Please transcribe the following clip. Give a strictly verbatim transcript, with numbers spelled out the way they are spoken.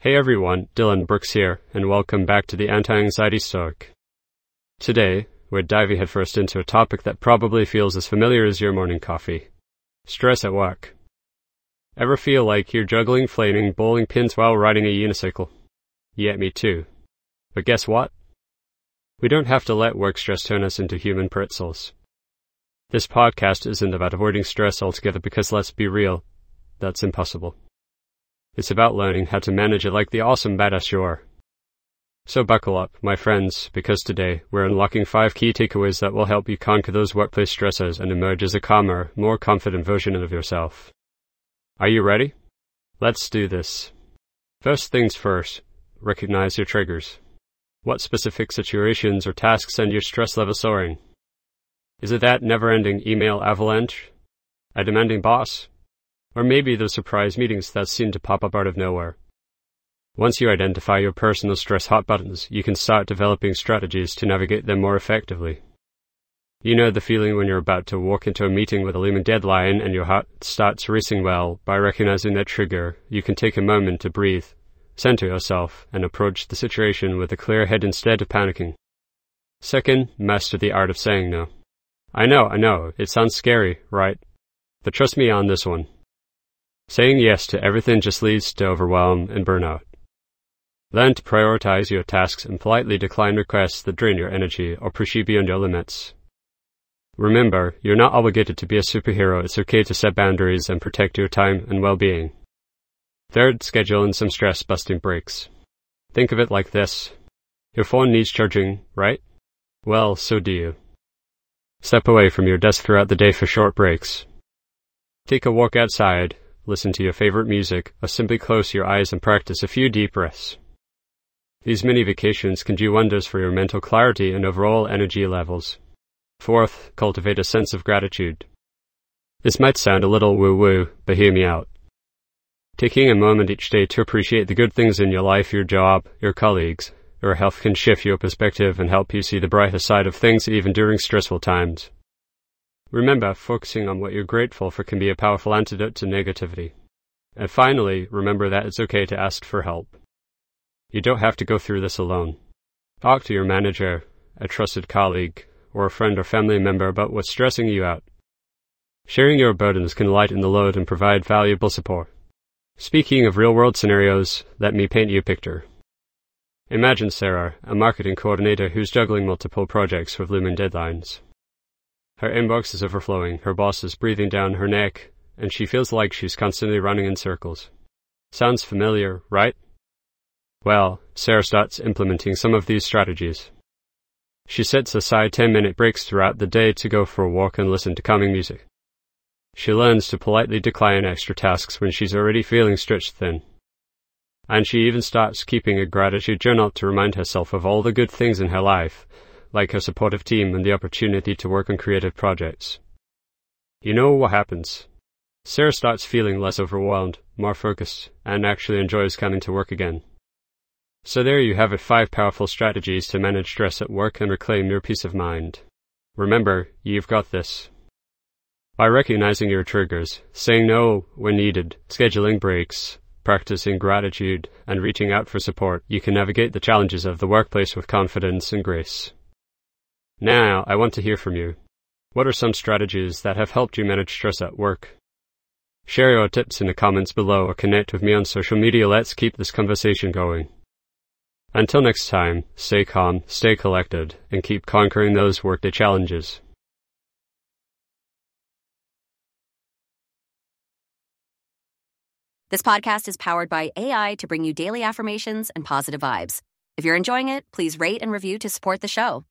Hey everyone, Dylan Brooks here, and welcome back to the Anti-Anxiety Stoic. Today, we're diving headfirst into a topic that probably feels as familiar as your morning coffee. Stress at work. Ever feel like you're juggling flaming bowling pins while riding a unicycle? Yeah, me too. But guess what? We don't have to let work stress turn us into human pretzels. This podcast isn't about avoiding stress altogether because, let's be real, that's impossible. It's about learning how to manage it like the awesome badass you are. So buckle up, my friends, because today we're unlocking five key takeaways that will help you conquer those workplace stressors and emerge as a calmer, more confident version of yourself. Are you ready? Let's do this. First things first, recognize your triggers. What specific situations or tasks send your stress level soaring? Is it that never-ending email avalanche? A demanding boss? Or maybe those surprise meetings that seem to pop up out of nowhere? Once you identify your personal stress hot buttons, you can start developing strategies to navigate them more effectively. You know the feeling when you're about to walk into a meeting with a looming deadline and your heart starts racing. Well, by recognizing that trigger, you can take a moment to breathe, center yourself, and approach the situation with a clear head instead of panicking. Second, master the art of saying no. I know, I know, it sounds scary, right? But trust me on this one. Saying yes to everything just leads to overwhelm and burnout. Learn to prioritize your tasks and politely decline requests that drain your energy or push you beyond your limits. Remember, you're not obligated to be a superhero. It's okay to set boundaries and protect your time and well-being. Third, schedule in some stress-busting breaks. Think of it like this. Your phone needs charging, right? Well, so do you. Step away from your desk throughout the day for short breaks. Take a walk outside, listen to your favorite music, or simply close your eyes and practice a few deep breaths. These mini vacations can do wonders for your mental clarity and overall energy levels. Fourth, cultivate a sense of gratitude. This might sound a little woo-woo, but hear me out. Taking a moment each day to appreciate the good things in your life, your job, your colleagues, or health can shift your perspective and help you see the brighter side of things even during stressful times. Remember, focusing on what you're grateful for can be a powerful antidote to negativity. And finally, remember that it's okay to ask for help. You don't have to go through this alone. Talk to your manager, a trusted colleague, or a friend or family member about what's stressing you out. Sharing your burdens can lighten the load and provide valuable support. Speaking of real-world scenarios, let me paint you a picture. Imagine Sarah, a marketing coordinator who's juggling multiple projects with looming deadlines. Her inbox is overflowing, her boss is breathing down her neck, and she feels like she's constantly running in circles. Sounds familiar, right? Well, Sarah starts implementing some of these strategies. She sets aside ten-minute breaks throughout the day to go for a walk and listen to calming music. She learns to politely decline extra tasks when she's already feeling stretched thin. And she even starts keeping a gratitude journal to remind herself of all the good things in her life, like her supportive team and the opportunity to work on creative projects. You know what happens? Sarah starts feeling less overwhelmed, more focused, and actually enjoys coming to work again. So there you have it, five powerful strategies to manage stress at work and reclaim your peace of mind. Remember, you've got this. By recognizing your triggers, saying no when needed, scheduling breaks, practicing gratitude, and reaching out for support, you can navigate the challenges of the workplace with confidence and grace. Now, I want to hear from you. What are some strategies that have helped you manage stress at work? Share your tips in the comments below or connect with me on social media. Let's keep this conversation going. Until next time, stay calm, stay collected, and keep conquering those workday challenges. This podcast is powered by A I to bring you daily affirmations and positive vibes. If you're enjoying it, please rate and review to support the show.